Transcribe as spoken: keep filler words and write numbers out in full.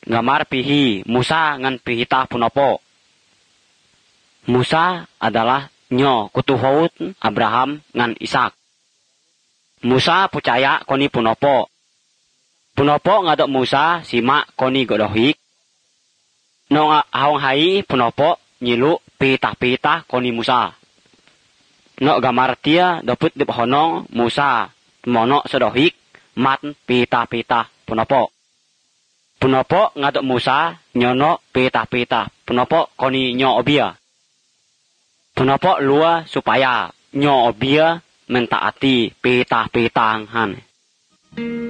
gamar pihi Musa ngan pihita punopo. Musa adalah nyo kutuhut Abraham ngan Ishak. Musa percaya koni punopo. Punopo ngadok Musa simak koni godohik. No haong hai punopo nyilu pita-pita koni Musa. No gamar tia dapet dip honong Musa mono sedohik mat pita-pita punopo. Punopo ngadok Musa nyono pita-pita punopo koni nyo obia. Punopo lua supaya nyo obia mentaati pita-pita han.